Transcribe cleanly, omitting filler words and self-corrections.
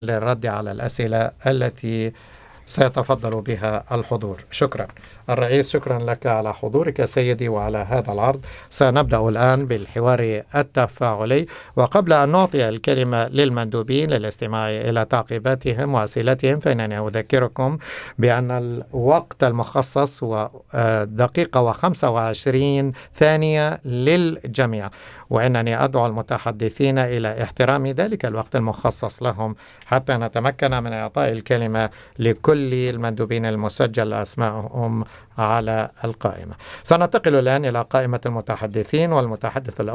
للرد على الأسئلة التي سيتفضل بها الحضور. شكرا الرئيس، شكرا لك على حضورك سيدي وعلى هذا العرض. سنبدأ الآن بالحوار التفاعلي، وقبل أن نعطي الكلمة للمندوبين للاستماع إلى تعقيباتهم وأسئلتهم، فإنني أذكركم بأن الوقت المخصص هو دقيقة و25 ثانية للجميع، وإنني أدعو المتحدثين إلى احترام ذلك الوقت المخصص لهم حتى نتمكن من إعطاء الكلمة لكل المندوبين المسجل أسمائهم على القائمة. سننتقل الآن إلى قائمة المتحدثين، والمتحدث الأول